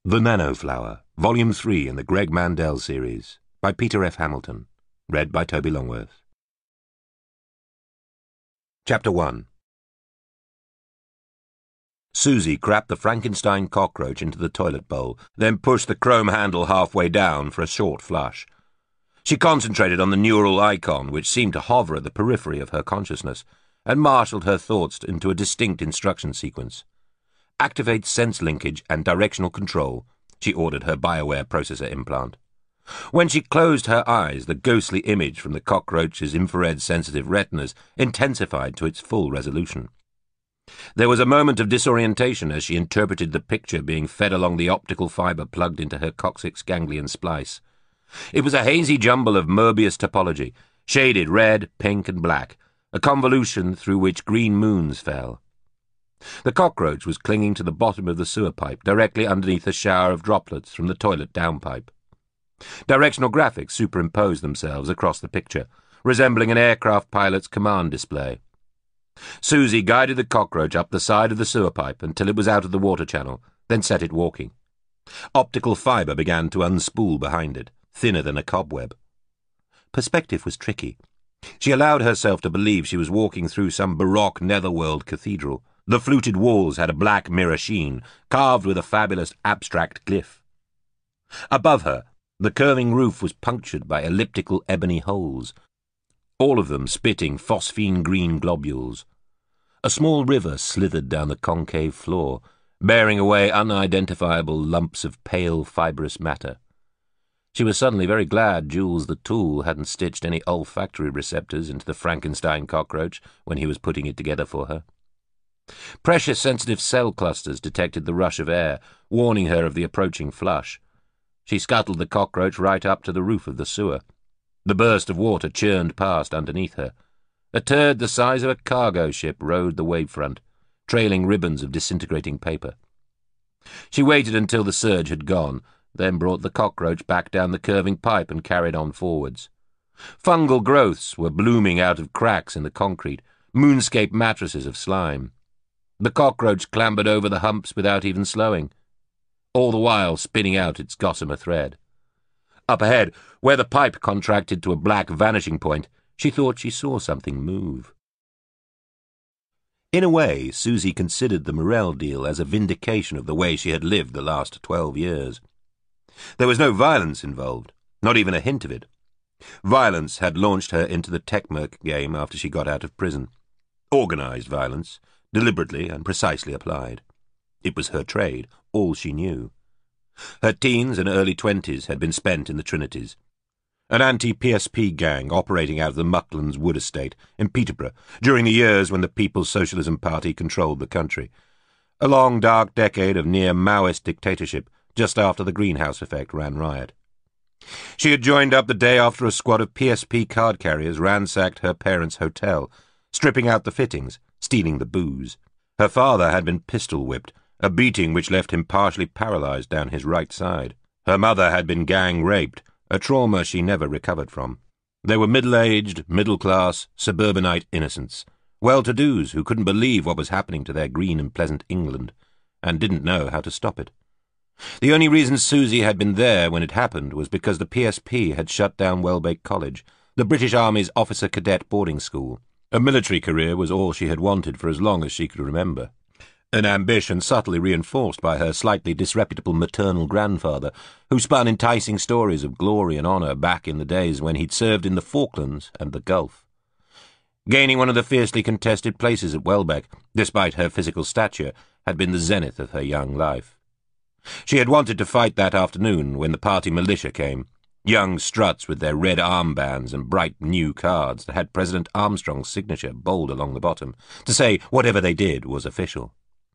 The Nanoflower, Volume 3 in the Greg Mandel series, by Peter F. Hamilton. Read by Toby Longworth. Chapter 1. Susie crapped the Frankenstein cockroach into the toilet bowl, then pushed the chrome handle halfway down for a short flush. She concentrated on the neural icon, which seemed to hover at the periphery of her consciousness, and marshalled her thoughts into a distinct instruction sequence. Activate sense linkage and directional control, she ordered her BioWare processor implant. When she closed her eyes, the ghostly image from the cockroach's infrared-sensitive retinas intensified to its full resolution. There was a moment of disorientation as she interpreted the picture being fed along the optical fibre plugged into her coccyx ganglion splice. It was a hazy jumble of Möbius topology, shaded red, pink, and black, a convolution through which green moons fell. The cockroach was clinging to the bottom of the sewer pipe, directly underneath a shower of droplets from the toilet downpipe. Directional graphics superimposed themselves across the picture, resembling an aircraft pilot's command display. Susie guided the cockroach up the side of the sewer pipe until it was out of the water channel, then set it walking. Optical fibre began to unspool behind it, thinner than a cobweb. Perspective was tricky. She allowed herself to believe she was walking through some baroque netherworld cathedral. The fluted walls had a black mirror sheen, carved with a fabulous abstract glyph. Above her, the curving roof was punctured by elliptical ebony holes, all of them spitting phosphine-green globules. A small river slithered down the concave floor, bearing away unidentifiable lumps of pale fibrous matter. She was suddenly very glad Jules the Tool hadn't stitched any olfactory receptors into the Frankenstein cockroach when he was putting it together for her. Precious sensitive cell clusters detected the rush of air, warning her of the approaching flush. She scuttled the cockroach right up to the roof of the sewer. The burst of water churned past underneath her. A turd the size of a cargo ship rode the wavefront, trailing ribbons of disintegrating paper. She waited until the surge had gone, then brought the cockroach back down the curving pipe and carried on forwards. Fungal growths were blooming out of cracks in the concrete, moonscape mattresses of slime. The cockroach clambered over the humps without even slowing, all the while spinning out its gossamer thread. Up ahead, where the pipe contracted to a black vanishing point, she thought she saw something move. In a way, Susie considered the Morell deal as a vindication of the way she had lived the last 12 years. There was no violence involved, not even a hint of it. Violence had launched her into the Techmerc game after she got out of prison. Organized violence, deliberately and precisely applied. It was her trade, all she knew. Her teens and early 20s had been spent in the Trinities, an anti-PSP gang operating out of the Mucklands Wood Estate in Peterborough during the years when the People's Socialism Party controlled the country. A long, dark decade of near-Maoist dictatorship just after the greenhouse effect ran riot. She had joined up the day after a squad of PSP card carriers ransacked her parents' hotel, stripping out the fittings, stealing the booze. Her father had been pistol-whipped, a beating which left him partially paralyzed down his right side. Her mother had been gang-raped, a trauma she never recovered from. They were middle-aged, middle-class, suburbanite innocents, well-to-dos who couldn't believe what was happening to their green and pleasant England, and didn't know how to stop it. The only reason Susie had been there when it happened was because the PSP had shut down Welbeck College, the British Army's officer-cadet boarding school. A military career was all she had wanted for as long as she could remember. An ambition subtly reinforced by her slightly disreputable maternal grandfather, who spun enticing stories of glory and honour back in the days when he'd served in the Falklands and the Gulf. Gaining one of the fiercely contested places at Welbeck, despite her physical stature, had been the zenith of her young life. She had wanted to fight that afternoon when the party militia came, young struts with their red armbands and bright new cards that had President Armstrong's signature bold along the bottom, to say whatever they did was official.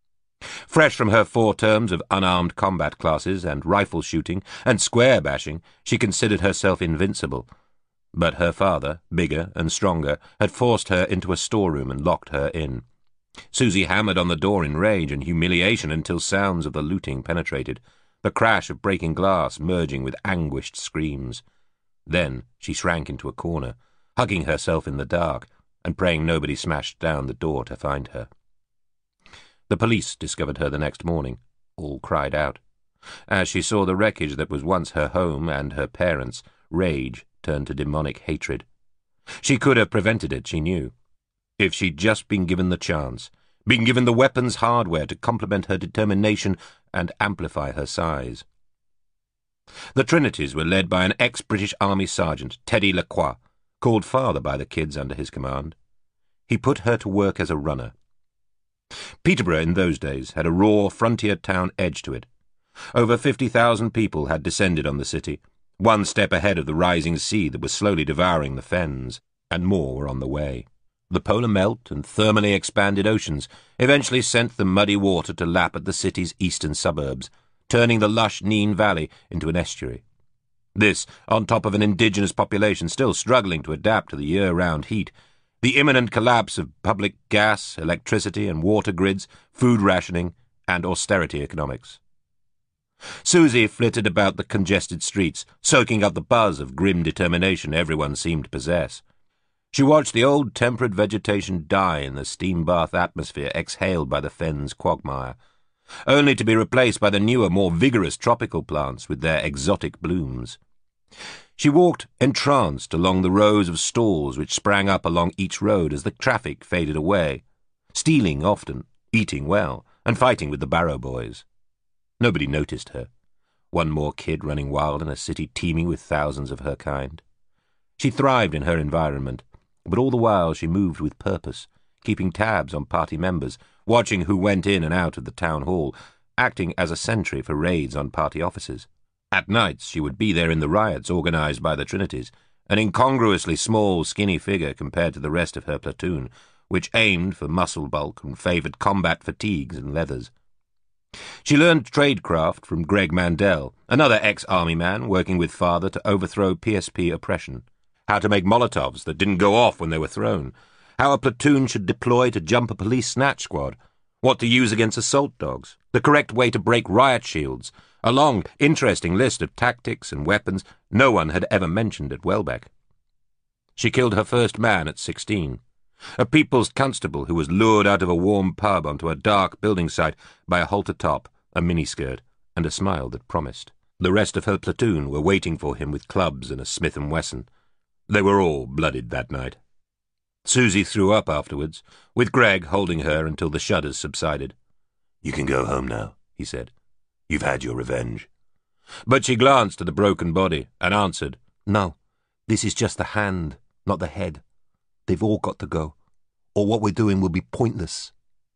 Fresh from her 4 terms of unarmed combat classes and rifle shooting and square bashing, she considered herself invincible. But her father, bigger and stronger, had forced her into a storeroom and locked her in. Susie hammered on the door in rage and humiliation until sounds of the looting penetrated, the crash of breaking glass merging with anguished screams. Then she shrank into a corner, hugging herself in the dark and praying nobody smashed down the door to find her. The police discovered her the next morning. All cried out. As she saw the wreckage that was once her home and her parents, rage turned to demonic hatred. She could have prevented it, she knew, if she'd just been given the chance, been given the weapons hardware to complement her determination and amplify her size. The Trinities were led by an ex-British Army sergeant, Teddy Lacroix, called father by the kids under his command. He put her to work as a runner. Peterborough in those days had a raw frontier town edge to it. Over 50,000 people had descended on the city, one step ahead of the rising sea that was slowly devouring the fens, and more were on the way. The polar melt and thermally expanded oceans eventually sent the muddy water to lap at the city's eastern suburbs, turning the lush Nene Valley into an estuary. This, on top of an indigenous population still struggling to adapt to the year-round heat, the imminent collapse of public gas, electricity and water grids, food rationing, and austerity economics. Susie flitted about the congested streets, soaking up the buzz of grim determination everyone seemed to possess. She watched the old temperate vegetation die in the steam bath atmosphere exhaled by the fen's quagmire, only to be replaced by the newer, more vigorous tropical plants with their exotic blooms. She walked entranced along the rows of stalls which sprang up along each road as the traffic faded away, stealing often, eating well, and fighting with the barrow boys. Nobody noticed her, one more kid running wild in a city teeming with thousands of her kind. She thrived in her environment, but all the while she moved with purpose, keeping tabs on party members, watching who went in and out of the town hall, acting as a sentry for raids on party offices. At nights she would be there in the riots organised by the Trinities, an incongruously small, skinny figure compared to the rest of her platoon, which aimed for muscle bulk and favoured combat fatigues and leathers. She learned tradecraft from Greg Mandel, another ex-army man working with father to overthrow PSP oppression, how to make Molotovs that didn't go off when they were thrown, how a platoon should deploy to jump a police snatch squad, what to use against assault dogs, the correct way to break riot shields, a long, interesting list of tactics and weapons no one had ever mentioned at Welbeck. She killed her first man at 16, a people's constable who was lured out of a warm pub onto a dark building site by a halter top, a miniskirt, and a smile that promised. The rest of her platoon were waiting for him with clubs and a Smith & Wesson. They were all blooded that night. Susie threw up afterwards, with Greg holding her until the shudders subsided. "You can go home now," he said. "You've had your revenge." But she glanced at the broken body and answered, "No, this is just the hand, not the head. They've all got to go, or what we're doing will be pointless."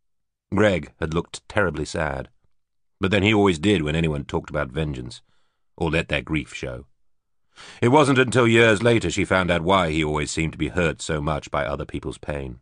Greg had looked terribly sad, but then he always did when anyone talked about vengeance, or let their grief show. It wasn't until years later she found out why he always seemed to be hurt so much by other people's pain.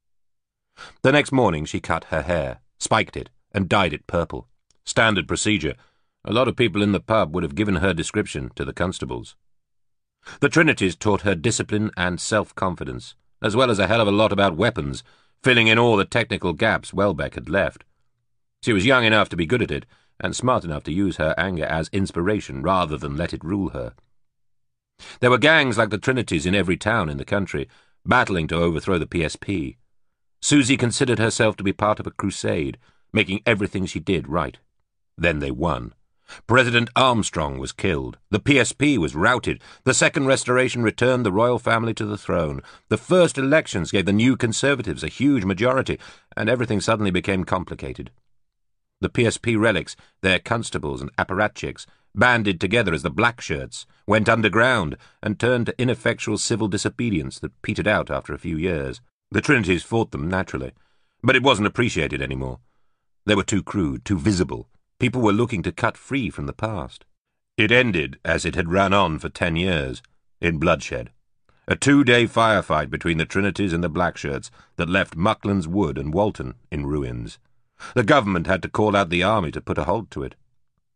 The next morning she cut her hair, spiked it, and dyed it purple. Standard procedure. A lot of people in the pub would have given her description to the constables. The Trinities taught her discipline and self-confidence, as well as a hell of a lot about weapons, filling in all the technical gaps Welbeck had left. She was young enough to be good at it, and smart enough to use her anger as inspiration rather than let it rule her. There were gangs like the Trinities in every town in the country, battling to overthrow the PSP. Susie considered herself to be part of a crusade, making everything she did right. Then they won. President Armstrong was killed. The PSP was routed. The Second Restoration returned the royal family to the throne. The first elections gave the New Conservatives a huge majority, and everything suddenly became complicated. The PSP relics, their constables and apparatchiks, banded together as the Blackshirts, went underground, and turned to ineffectual civil disobedience that petered out after a few years. The Trinities fought them, naturally, but it wasn't appreciated anymore. They were too crude, too visible. People were looking to cut free from the past. It ended, as it had run on for 10 years, in bloodshed. A 2-day firefight between the Trinities and the Blackshirts that left Mucklands Wood and Walton in ruins. The government had to call out the army to put a halt to it.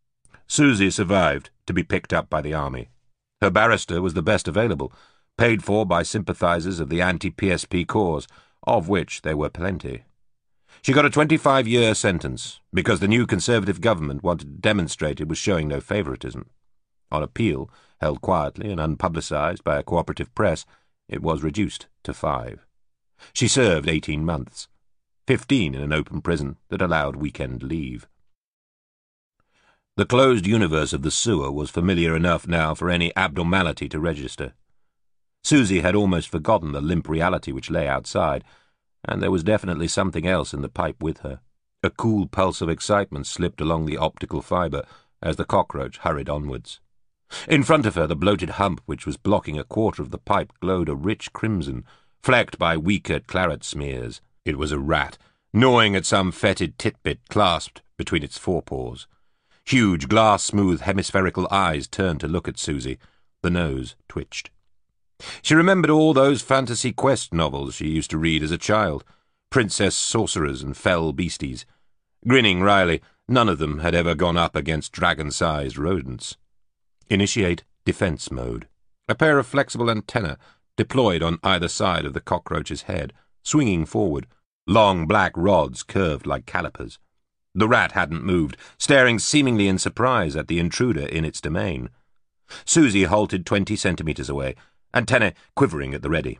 Susie survived to be picked up by the army. Her barrister was the best available, paid for by sympathizers of the anti-PSP cause, of which there were plenty. She got a 25-year sentence because the new Conservative government wanted to demonstrate it was showing no favouritism. On appeal, held quietly and unpublicised by a cooperative press, it was reduced to 5. She served 18 months, 15 in an open prison that allowed weekend leave. The closed universe of the sewer was familiar enough now for any abnormality to register. Susie had almost forgotten the limp reality which lay outside, and there was definitely something else in the pipe with her. A cool pulse of excitement slipped along the optical fibre as the cockroach hurried onwards. In front of her, the bloated hump which was blocking a quarter of the pipe glowed a rich crimson, flecked by weaker claret smears. It was a rat, gnawing at some fetid titbit clasped between its forepaws. Huge, glass-smooth hemispherical eyes turned to look at Susie. The nose twitched. She remembered all those fantasy quest novels she used to read as a child, princess sorcerers and fell beasties. Grinning wryly, none of them had ever gone up against dragon-sized rodents. Initiate defense mode. A pair of flexible antennae deployed on either side of the cockroach's head, swinging forward, long black rods curved like calipers. The rat hadn't moved, staring seemingly in surprise at the intruder in its domain. Susie halted 20 centimetres away, antennae quivering at the ready.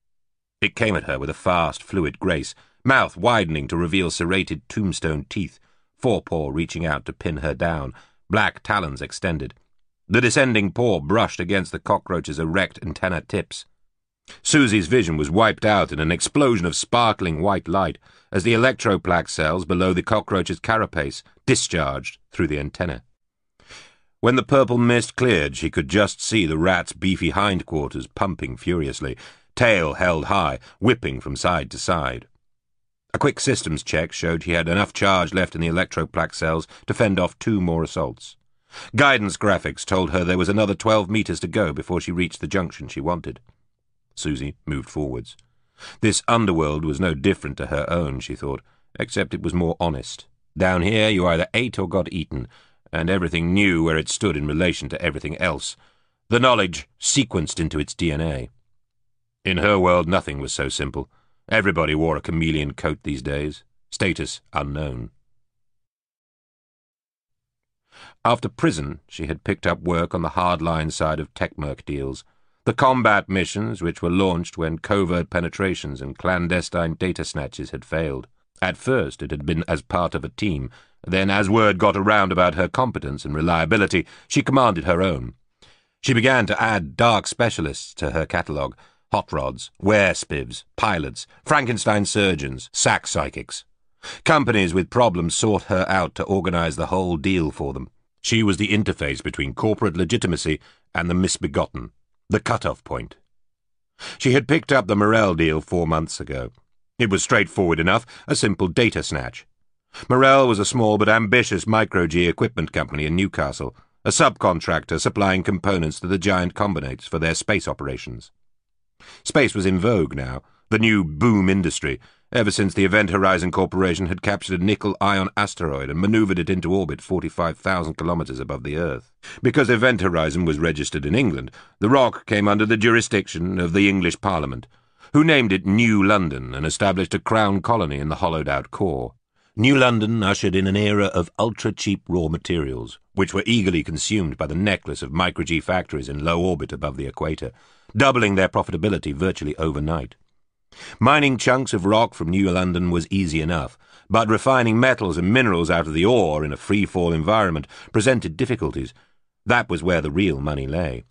It came at her with a fast, fluid grace, mouth widening to reveal serrated tombstone teeth, forepaw reaching out to pin her down, black talons extended. The descending paw brushed against the cockroach's erect antenna tips. Susie's vision was wiped out in an explosion of sparkling white light as the electroplaque cells below the cockroach's carapace discharged through the antenna. When the purple mist cleared, she could just see the rat's beefy hindquarters pumping furiously, tail held high, whipping from side to side. A quick systems check showed she had enough charge left in the electroplaque cells to fend off 2 more assaults. Guidance graphics told her there was another 12 meters to go before she reached the junction she wanted. Susie moved forwards. This underworld was no different to her own, she thought, except it was more honest. Down here you either ate or got eaten, and everything knew where it stood in relation to everything else, the knowledge sequenced into its DNA. In her world nothing was so simple. Everybody wore a chameleon coat these days, status unknown. After prison, she had picked up work on the hardline side of Techmerc deals, the combat missions which were launched when covert penetrations and clandestine data snatches had failed. At first it had been as part of a team, then as word got around about her competence and reliability, she commanded her own. She began to add dark specialists to her catalogue: hot rods, were-spivs, pilots, Frankenstein surgeons, sack psychics. Companies with problems sought her out to organize the whole deal for them. She was the interface between corporate legitimacy and the misbegotten, the cut-off point. She had picked up the Morel deal 4 months ago. It was straightforward enough, a simple data snatch. Morel was a small but ambitious micro-G equipment company in Newcastle, a subcontractor supplying components to the giant combinates for their space operations. Space was in vogue now, the new boom industry, ever since the Event Horizon Corporation had captured a nickel-ion asteroid and maneuvered it into orbit 45,000 kilometers above the Earth. Because Event Horizon was registered in England, the rock came under the jurisdiction of the English Parliament, who named it New London and established a crown colony in the hollowed-out core. New London ushered in an era of ultra-cheap raw materials, which were eagerly consumed by the necklace of micro-G factories in low orbit above the equator, doubling their profitability virtually overnight. Mining chunks of rock from New London was easy enough, but refining metals and minerals out of the ore in a free-fall environment presented difficulties. That was where the real money lay.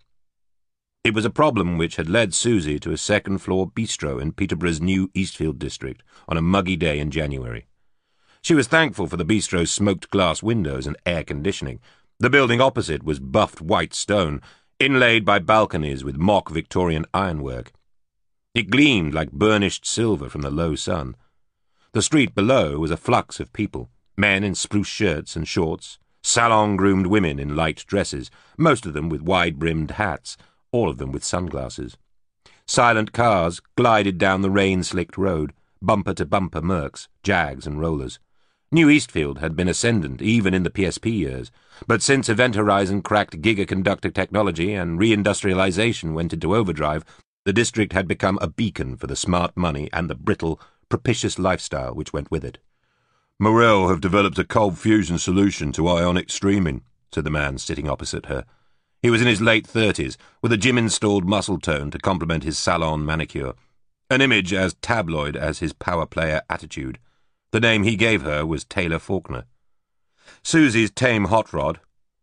It was a problem which had led Susie to a second-floor bistro in Peterborough's new Eastfield district on a muggy day in January. She was thankful for the bistro's smoked glass windows and air conditioning. The building opposite was buffed white stone, inlaid by balconies with mock Victorian ironwork. It gleamed like burnished silver from the low sun. The street below was a flux of people, men in spruce shirts and shorts, salon-groomed women in light dresses, most of them with wide-brimmed hats, all of them with sunglasses. Silent cars glided down the rain-slicked road, bumper-to-bumper Mercs, Jags and Rollers. New Eastfield had been ascendant even in the PSP years, but since Event Horizon cracked gigaconductor technology and reindustrialization went into overdrive, the district had become a beacon for the smart money and the brittle, propitious lifestyle which went with it. "Morel have developed a cold fusion solution to ionic streaming," said the man sitting opposite her. He was in his late 30s, with a gym-installed muscle tone to complement his salon manicure, an image as tabloid as his power player attitude. The name he gave her was Taylor Faulkner. Susie's tame hot rod,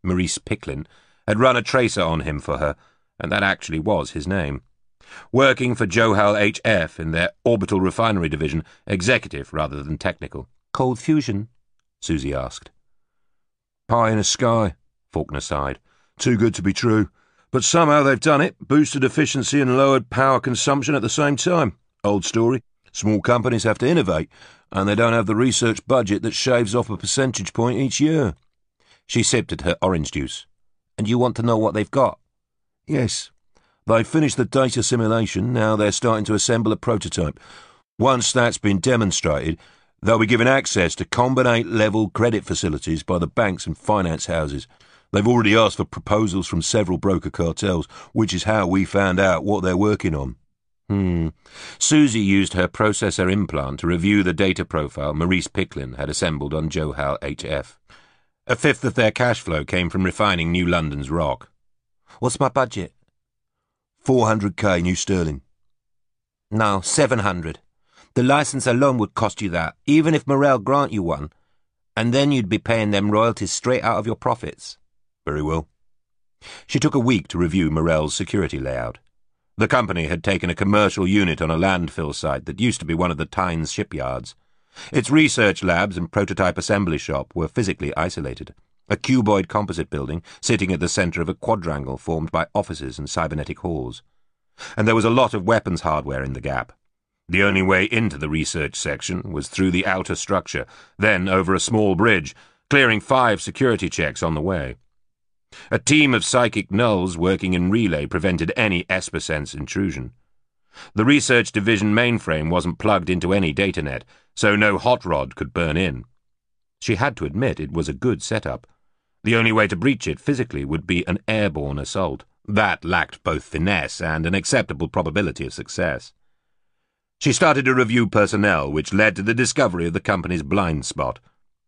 Maurice Picklin, had run a tracer on him for her, and that actually was his name. Working for Johal HF in their orbital refinery division, executive rather than technical. Cold fusion? Susie asked. Pie in the sky, Faulkner sighed. Too good to be true. But somehow they've done it, boosted efficiency and lowered power consumption at the same time. Old story. Small companies have to innovate, and they don't have the research budget that shaves off a percentage point each year. She sipped at her orange juice. And you want to know what they've got? Yes. They've finished the data simulation, now they're starting to assemble a prototype. Once that's been demonstrated, they'll be given access to combinate-level credit facilities by the banks and finance houses. They've already asked for proposals from several broker cartels, which is how we found out what they're working on. Susie used her processor implant to review the data profile Maurice Picklin had assembled on Johal HF. A fifth of their cash flow came from refining New London's rock. What's my budget? 400k New Sterling. No, 700. The license alone would cost you that, even if Morel grant you one, and then you'd be paying them royalties straight out of your profits. Very well. She took a week to review Morel's security layout. The company had taken a commercial unit on a landfill site that used to be one of the Tynes shipyards. Its research labs and prototype assembly shop were physically isolated, a cuboid composite building sitting at the centre of a quadrangle formed by offices and cybernetic halls. And there was a lot of weapons hardware in the gap. The only way into the research section was through the outer structure, then over a small bridge, clearing 5 security checks on the way. A team of psychic nulls working in relay prevented any Espersense intrusion. The research division mainframe wasn't plugged into any datanet, so no hot rod could burn in. She had to admit it was a good setup. The only way to breach it physically would be an airborne assault. That lacked both finesse and an acceptable probability of success. She started to review personnel, which led to the discovery of the company's blind spot.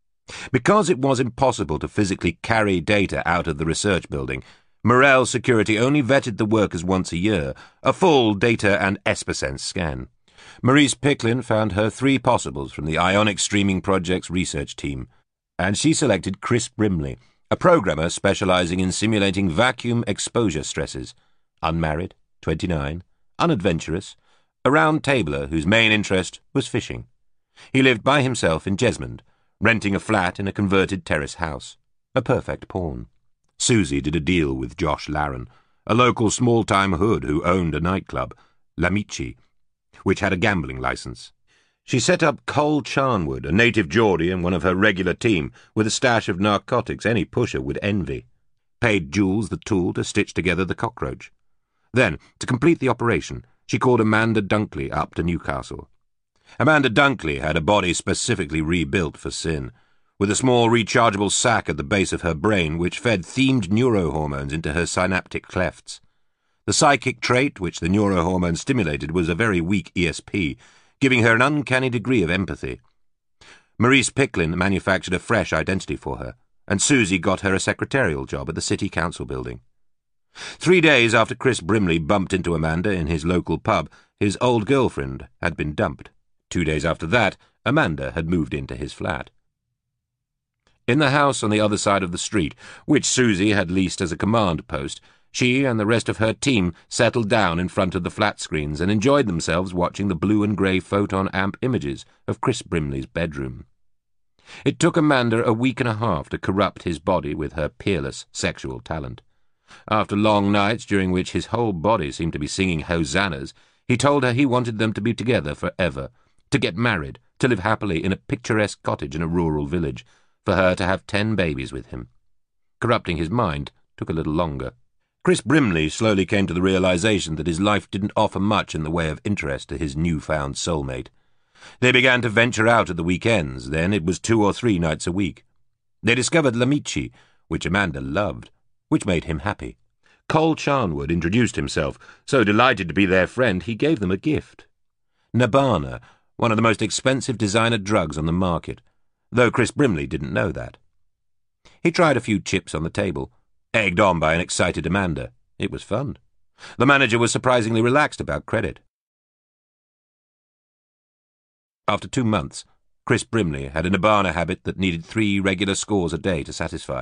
Because it was impossible to physically carry data out of the research building, Morel Security only vetted the workers once a year, a full data and Espersense scan. Maurice Picklin found her 3 possibles from the Ionic Streaming Project's research team, and she selected Chris Brimley, a programmer specializing in simulating vacuum exposure stresses. Unmarried, 29, unadventurous, a round-tabler whose main interest was fishing. He lived by himself in Jesmond, renting a flat in a converted terrace house. A perfect pawn. Susie did a deal with Josh Larron, a local small-time hood who owned a nightclub, L'Amici, which had a gambling license. She set up Cole Charnwood, a native Geordie and one of her regular team, with a stash of narcotics any pusher would envy. Paid Jules the tool to stitch together the cockroach. Then, to complete the operation, she called Amanda Dunkley up to Newcastle. Amanda Dunkley had a body specifically rebuilt for sin, with a small rechargeable sac at the base of her brain which fed themed neurohormones into her synaptic clefts. The psychic trait which the neurohormone stimulated was a very weak ESP, giving her an uncanny degree of empathy. Maurice Picklin manufactured a fresh identity for her, and Susie got her a secretarial job at the City Council building. 3 days after Chris Brimley bumped into Amanda in his local pub, his old girlfriend had been dumped. 2 days after that, Amanda had moved into his flat. In the house on the other side of the street, which Susie had leased as a command post, she and the rest of her team settled down in front of the flat screens and enjoyed themselves watching the blue and grey photon amp images of Chris Brimley's bedroom. It took Amanda a week and a half to corrupt his body with her peerless sexual talent. After long nights during which his whole body seemed to be singing hosannas, he told her he wanted them to be together forever, to get married, to live happily in a picturesque cottage in a rural village, for her to have 10 babies with him. Corrupting his mind took a little longer. Chris Brimley slowly came to the realization that his life didn't offer much in the way of interest to his newfound soulmate. They began to venture out at the weekends, then it was 2 or 3 nights a week. They discovered L'Amici, which Amanda loved, which made him happy. Cole Charnwood introduced himself, so delighted to be their friend he gave them a gift. Nibbana, one of the most expensive designer drugs on the market, though Chris Brimley didn't know that. He tried a few chips on the table, egged on by an excited Amanda. It was fun. The manager was surprisingly relaxed about credit. After 2 months, Chris Brimley had a Nibbana habit that needed 3 regular scores a day to satisfy,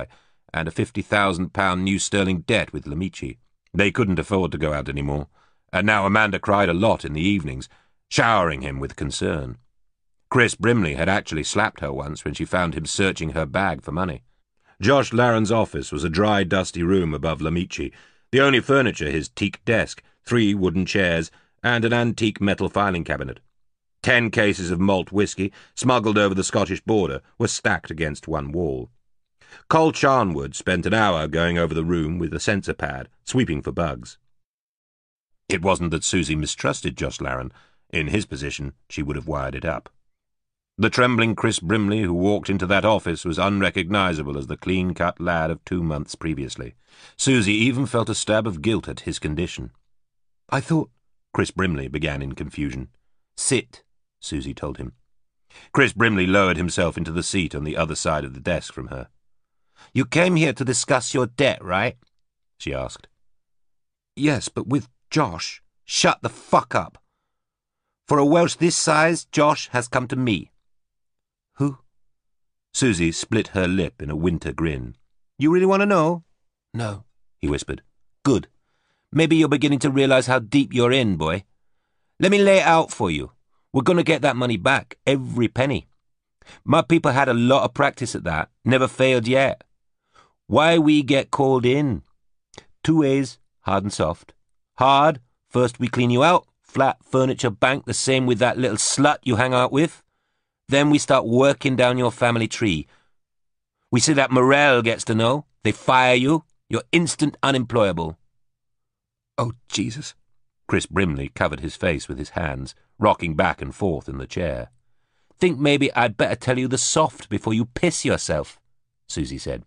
and a £50,000 New Sterling debt with Lamici. They couldn't afford to go out any more, and now Amanda cried a lot in the evenings, showering him with concern. Chris Brimley had actually slapped her once when she found him searching her bag for money. Josh Laren's office was a dry, dusty room above Lamici, the only furniture his teak desk, 3 wooden chairs, and an antique metal filing cabinet. 10 cases of malt whisky, smuggled over the Scottish border, were stacked against one wall. Col Charnwood spent an hour going over the room with a sensor pad, sweeping for bugs. It wasn't that Susie mistrusted Josh Laren. In his position, she would have wired it up. The trembling Chris Brimley who walked into that office was unrecognisable as the clean-cut lad of 2 months previously. Susie even felt a stab of guilt at his condition. "I thought—" Chris Brimley began in confusion. "Sit," Susie told him. Chris Brimley lowered himself into the seat on the other side of the desk from her. "You came here to discuss your debt, right?" she asked. "Yes, but with Josh." "Shut the fuck up. For a Welsh this size, Josh has come to me." "Who?" Susie split her lip in a winter grin. "You really want to know?" "No," he whispered. "Good. Maybe you're beginning to realize how deep you're in, boy. Let me lay it out for you. We're going to get that money back, every penny. My people had a lot of practice at that, never failed yet. Why we get called in? 2 ways, hard and soft. Hard, first we clean you out, flat furniture bank, the same with that little slut you hang out with. Then we start working down your family tree. We see that Morell gets to know. They fire you. You're instant unemployable." "Oh, Jesus." Chris Brimley covered his face with his hands, rocking back and forth in the chair. "Think maybe I'd better tell you the soft before you piss yourself," Susie said.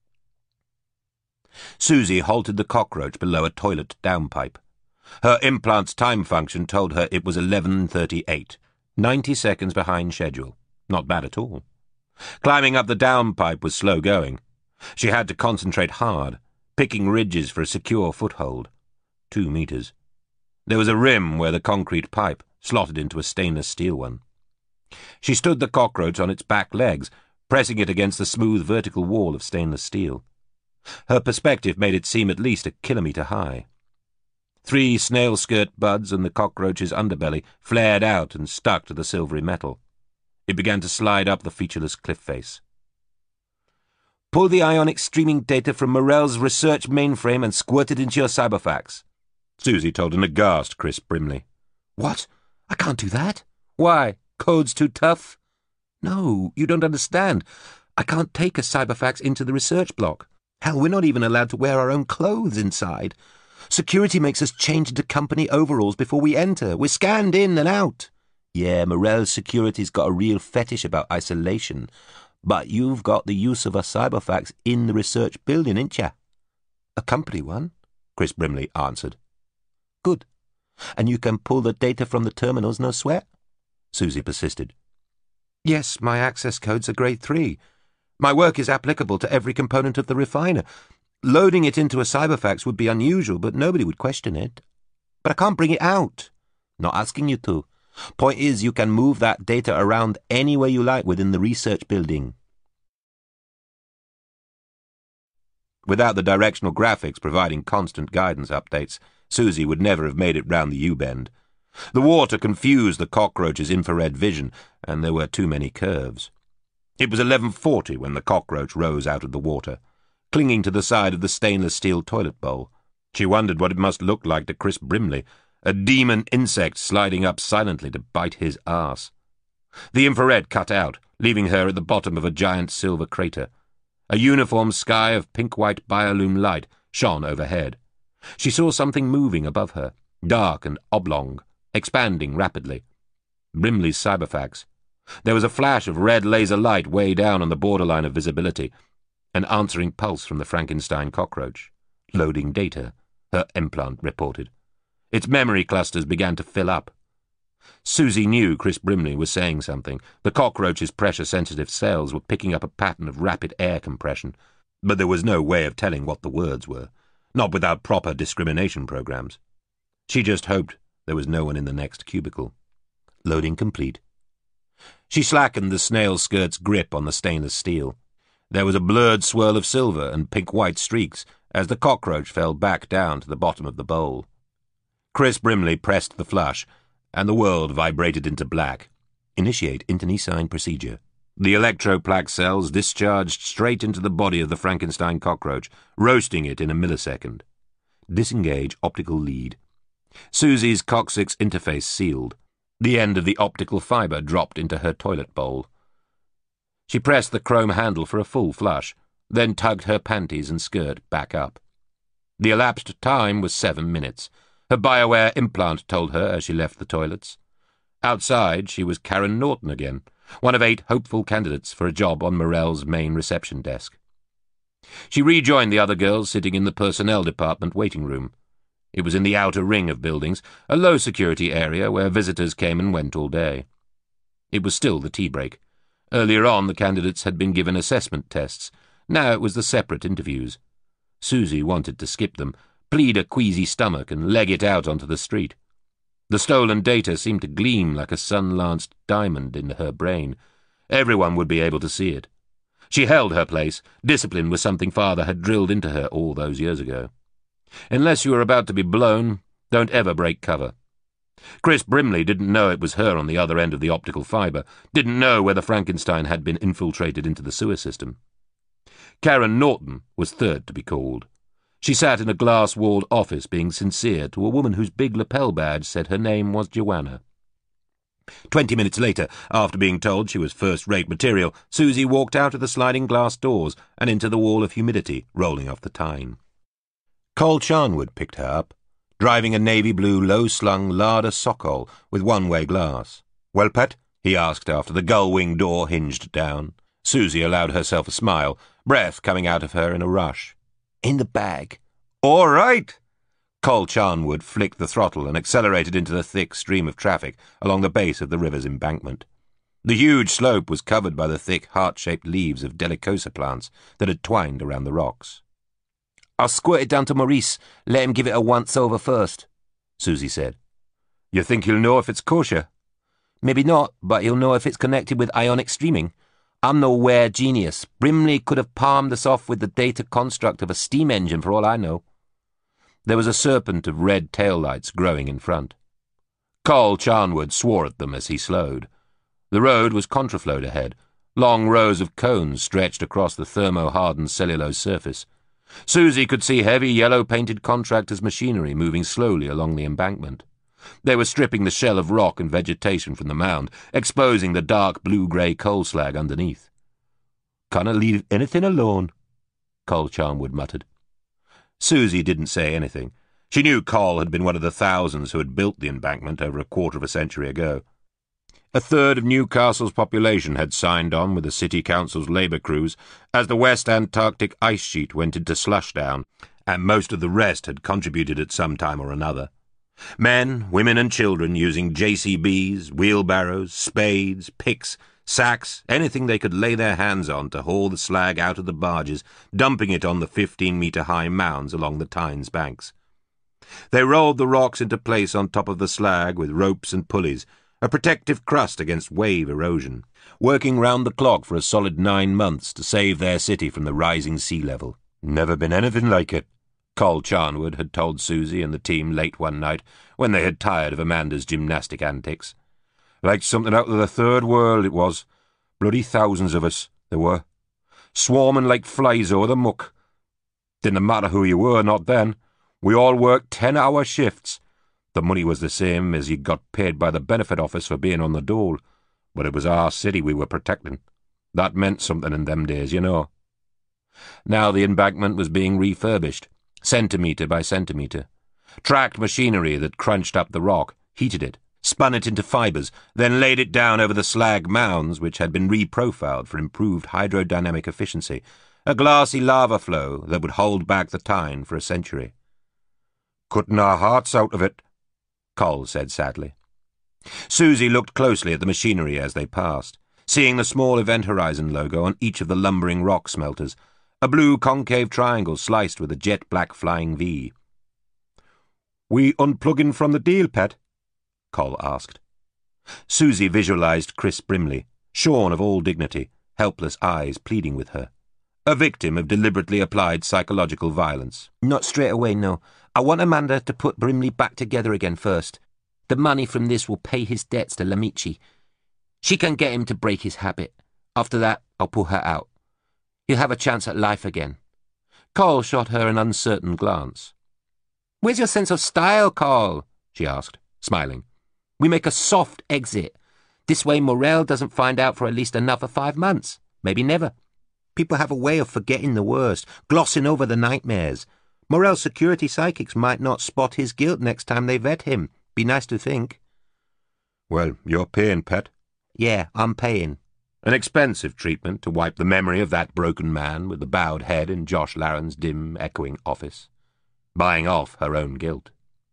Susie halted the cockroach below a toilet downpipe. Her implant's time function told her it was 11:38, 90 seconds behind schedule. Not bad at all. Climbing up the downpipe was slow going. She had to concentrate hard, picking ridges for a secure foothold. 2 meters. There was a rim where the concrete pipe slotted into a stainless steel one. She stood the cockroach on its back legs, pressing it against the smooth vertical wall of stainless steel. Her perspective made it seem at least a kilometre high. 3 snail-skirt buds and the cockroach's underbelly flared out and stuck to the silvery metal. It began to slide up the featureless cliff face. "Pull the ionic streaming data from Morell's research mainframe and squirt it into your cyberfax," Susie told an aghast Chris Brimley. "What? I can't do that." "Why? Code's too tough?" "No, you don't understand. I can't take a cyberfax into the research block. Hell, we're not even allowed to wear our own clothes inside. Security makes us change into company overalls before we enter. We're scanned in and out. Yeah, Morell's security's got a real fetish about isolation. But you've got the use of a cyberfax in the research building, ain't ya?" "A company one," Chris Brimley answered. "Good. And you can pull the data from the terminals, no sweat?" Susie persisted. "Yes, my access codes are grade 3. My work is applicable to every component of the refiner. Loading it into a cyberfax would be unusual, but nobody would question it. But I can't bring it out. Not asking you to. Point is, you can move that data around any way you like within the research building." Without the directional graphics providing constant guidance updates, Susie would never have made it round the U-bend. The water confused the cockroach's infrared vision, and there were too many curves. It was 11:40 when the cockroach rose out of the water, clinging to the side of the stainless steel toilet bowl. She wondered what it must look like to Chris Brimley, a demon insect sliding up silently to bite his arse. The infrared cut out, leaving her at the bottom of a giant silver crater. A uniform sky of pink-white biolume light shone overhead. She saw something moving above her, dark and oblong, expanding rapidly. Brimley's cyberfax. There was a flash of red laser light way down on the borderline of visibility. An answering pulse from the Frankenstein cockroach. "Loading data," her implant reported. Its memory clusters began to fill up. Susie knew Chris Brimley was saying something. The cockroach's pressure-sensitive cells were picking up a pattern of rapid air compression, but there was no way of telling what the words were, not without proper discrimination programs. She just hoped there was no one in the next cubicle. Loading complete. She slackened the snail skirt's grip on the stainless steel. There was a blurred swirl of silver and pink-white streaks as the cockroach fell back down to the bottom of the bowl. Chris Brimley pressed the flush, and the world vibrated into black. Initiate internecine procedure. The electroplaque cells discharged straight into the body of the Frankenstein cockroach, roasting it in a millisecond. Disengage optical lead. Susie's coccyx interface sealed. The end of the optical fibre dropped into her toilet bowl. She pressed the chrome handle for a full flush, then tugged her panties and skirt back up. The elapsed time was 7 minutes. Her BioWare implant told her as she left the toilets. Outside, she was Karen Norton again, one of 8 hopeful candidates for a job on Morell's main reception desk. She rejoined the other girls sitting in the personnel department waiting room. It was in the outer ring of buildings, a low-security area where visitors came and went all day. It was still the tea break. Earlier on, the candidates had been given assessment tests. Now it was the separate interviews. Susie wanted to skip them, plead a queasy stomach, and leg it out onto the street. The stolen data seemed to gleam like a sun-lanced diamond in her brain. Everyone would be able to see it. She held her place. Discipline was something Father had drilled into her all those years ago. Unless you were about to be blown, don't ever break cover. Chris Brimley didn't know it was her on the other end of the optical fibre, didn't know whether Frankenstein had been infiltrated into the sewer system. Karen Norton was third to be called. She sat in a glass-walled office being sincere to a woman whose big lapel badge said her name was Joanna. 20 minutes later, after being told she was first-rate material, Susie walked out of the sliding glass doors and into the wall of humidity rolling off the Tyne. Cole Charnwood picked her up, driving a navy-blue low-slung Lada Sokol with one-way glass. "Well, pet?" he asked after the gull-wing door hinged down. Susie allowed herself a smile, breath coming out of her in a rush. "In the bag." "All right." Cole Charnwood flicked the throttle and accelerated into the thick stream of traffic along the base of the river's embankment. The huge slope was covered by the thick, heart-shaped leaves of delicosa plants that had twined around the rocks. "I'll squirt it down to Maurice. Let him give it a once-over first," Susie said. "You think he'll know if it's kosher?" "Maybe not, but he'll know if it's connected with ionic streaming. I'm no ware genius. Brimley could have palmed us off with the data construct of a steam engine for all I know." There was a serpent of red taillights growing in front. Cole Charnwood swore at them as he slowed. The road was contraflowed ahead. Long rows of cones stretched across the thermo-hardened cellulose surface. Susie could see heavy yellow-painted contractors' machinery moving slowly along the embankment. They were stripping the shell of rock and vegetation from the mound, exposing the dark blue-grey coal slag underneath. "Can't leave anything alone," Cole Charnwood muttered. Susie didn't say anything. She knew Cole had been one of the thousands who had built the embankment over a quarter of a century ago. A third of Newcastle's population had signed on with the City Council's labour crews as the West Antarctic ice sheet went into slushdown, and most of the rest had contributed at some time or another. Men, women and children using JCBs, wheelbarrows, spades, picks, sacks, anything they could lay their hands on to haul the slag out of the barges, dumping it on the 15-metre-high mounds along the Tyne's banks. They rolled the rocks into place on top of the slag with ropes and pulleys, a protective crust against wave erosion, working round the clock for a solid 9 months to save their city from the rising sea level. "Never been anything like it," Cole Charnwood had told Susie and the team late one night when they had tired of Amanda's gymnastic antics. "Like something out of the third world, it was. Bloody thousands of us, there were. Swarming like flies over the muck. Didn't matter who you were, not then. We all worked 10-hour shifts. The money was the same as you got paid by the benefit office for being on the dole, but it was our city we were protecting. That meant something in them days, you know." Now the embankment was being refurbished, centimetre by centimetre. Tracked machinery that crunched up the rock, heated it, spun it into fibres, then laid it down over the slag mounds which had been reprofiled for improved hydrodynamic efficiency, a glassy lava flow that would hold back the Tyne for a century. "Cutting our hearts out of it," Cole said sadly. Susie looked closely at the machinery as they passed, seeing the small Event Horizon logo on each of the lumbering rock smelters, a blue concave triangle sliced with a jet-black flying V. "We unplugging from the deal, pet?" Cole asked. Susie visualized Chris Brimley, shorn of all dignity, helpless eyes pleading with her. A victim of deliberately applied psychological violence. Not straight away, no. I want Amanda to put Brimley back together again first. The money from this will pay his debts to Lamici. She can get him to break his habit. After that, I'll pull her out. He'll have a chance at life again. Cole shot her an uncertain glance. Where's your sense of style, Cole? She asked, smiling. We make a soft exit. This way Morell doesn't find out for at least another 5 months. Maybe never. People have a way of forgetting the worst, glossing over the nightmares. Morell's security psychics might not spot his guilt next time they vet him. Be nice to think. Well, you're paying, Pet. Yeah, I'm paying. An expensive treatment to wipe the memory of that broken man with the bowed head in Josh Larren's dim, echoing office. Buying off her own guilt.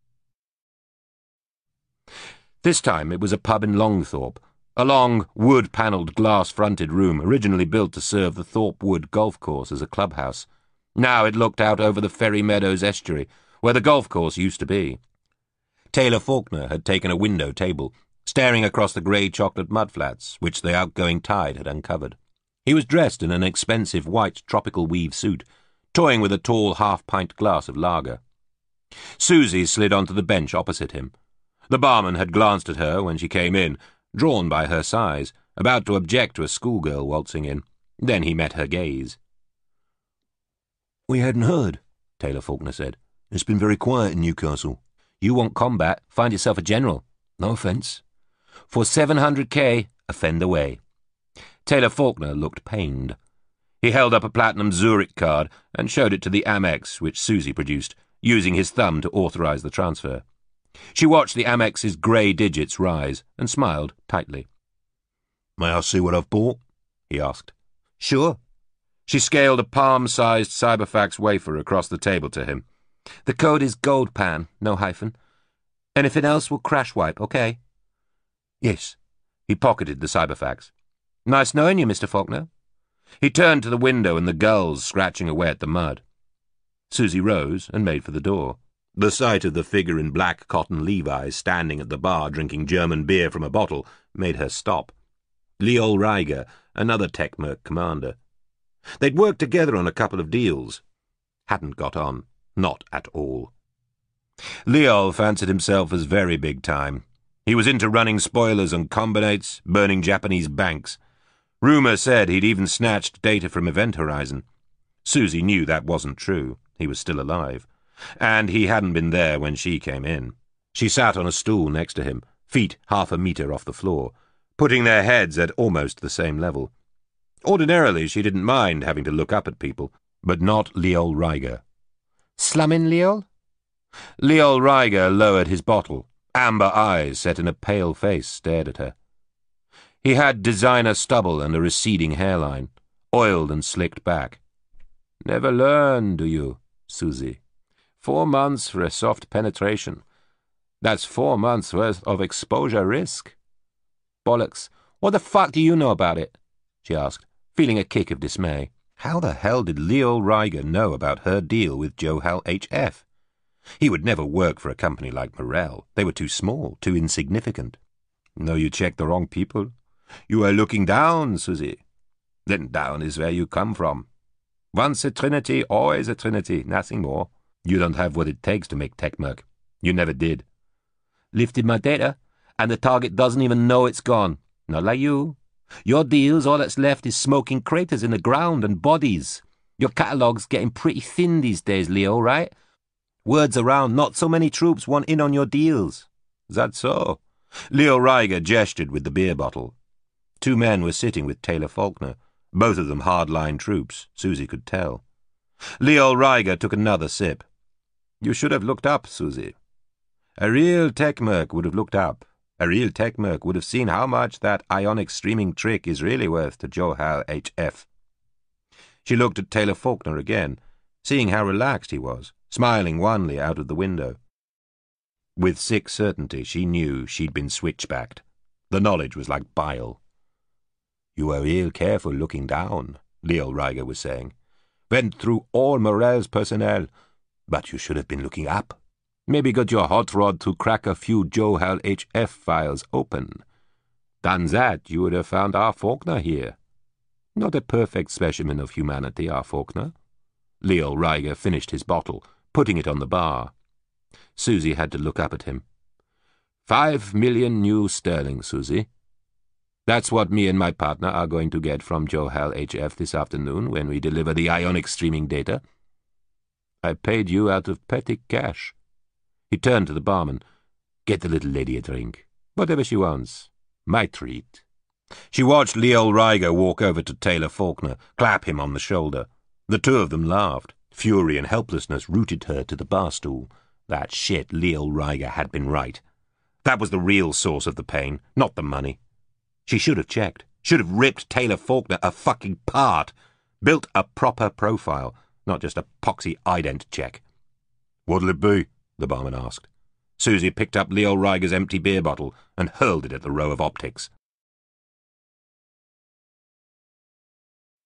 This time it was a pub in Longthorpe, a long, wood-panelled, glass-fronted room originally built to serve the Thorpe Wood golf course as a clubhouse. Now it looked out over the Ferry Meadows estuary, where the golf course used to be. Taylor Faulkner had taken a window table, staring across the grey chocolate mudflats, which the outgoing tide had uncovered. He was dressed in an expensive white tropical weave suit, toying with a tall half-pint glass of lager. Susie slid onto the bench opposite him. The barman had glanced at her when she came in, drawn by her size, about to object to a schoolgirl waltzing in. Then he met her gaze. We hadn't heard, Taylor Faulkner said. It's been very quiet in Newcastle. You want combat, find yourself a general. No offence. For 700k, offend away. Taylor Faulkner looked pained. He held up a platinum Zurich card and showed it to the Amex, which Susie produced, using his thumb to authorise the transfer. She watched the Amex's grey digits rise and smiled tightly. May I see what I've bought? He asked. Sure. She scaled a palm-sized Cyberfax wafer across the table to him. The code is Goldpan, no hyphen. Anything else will crash wipe, okay? Yes. He pocketed the Cyberfax. Nice knowing you, Mr. Faulkner. He turned to the window and the gulls scratching away at the mud. Susie rose and made for the door. The sight of the figure in black cotton Levi's standing at the bar drinking German beer from a bottle made her stop. Leol Reiger, another Techmerc commander. They'd worked together on a couple of deals. Hadn't got on. Not at all. Leol fancied himself as very big time. He was into running spoilers and combinates, burning Japanese banks. Rumour said he'd even snatched data from Event Horizon. Susie knew that wasn't true. He was still alive. And he hadn't been there when she came in. She sat on a stool next to him, feet half a metre off the floor, putting their heads at almost the same level. Ordinarily, she didn't mind having to look up at people, but not Leol Reiger. Slummin', Leol? Leol Reiger lowered his bottle. Amber eyes set in a pale face stared at her. He had designer stubble and a receding hairline, oiled and slicked back. Never learn, do you, Susie? 4 months for a soft penetration. That's 4 months' worth of exposure risk. Bollocks. What the fuck do you know about it? She asked, feeling a kick of dismay. How the hell did Leol Reiger know about her deal with Johal HF? He would never work for a company like Morell. They were too small, too insignificant. No, you checked the wrong people. You are looking down, Susie. Then down is where you come from. Once a Trinity, always a Trinity, nothing more. You don't have what it takes to make Techmerc. You never did. Lifted my data, and the target doesn't even know it's gone. Not like you. Your deals, all that's left is smoking craters in the ground and bodies. Your catalogue's getting pretty thin these days, Leo, right? Words around, not so many troops want in on your deals. Is that so? Leol Reiger gestured with the beer bottle. 2 men were sitting with Taylor Faulkner, both of them hard-line troops, Susie could tell. Leol Reiger took another sip. You should have looked up, Susie. A real Techmerc would have looked up. A real Techmerc would have seen how much that ionic streaming trick is really worth to Johal HF. She looked at Taylor Faulkner again, seeing how relaxed he was, smiling wanly out of the window. With sick certainty she knew she'd been switchbacked. The knowledge was like bile. You were real careful looking down, Leol Reiger was saying. Went through all Morell's personnel, but you should have been looking up. Maybe got your hot rod to crack a few Johal HF files open. Done that, you would have found our Faulkner here. Not a perfect specimen of humanity, our Faulkner. Leo Riger finished his bottle, putting it on the bar. Susie had to look up at him. 5 million new sterling, Susie. That's what me and my partner are going to get from Johal HF this afternoon when we deliver the ionic streaming data. I paid you out of petty cash. He turned to the barman. Get the little lady a drink. Whatever she wants. My treat. She watched Leo Riger walk over to Taylor Faulkner, clap him on the shoulder. The two of them laughed. Fury and helplessness rooted her to the bar stool. That shit Leo Riger had been right. That was the real source of the pain, not the money. She should have checked. Should have ripped Taylor Faulkner a fucking part. Built a proper profile, not just a poxy ident check. What'll it be? The barman asked. Susie picked up Leo Riger's empty beer bottle and hurled it at the row of optics.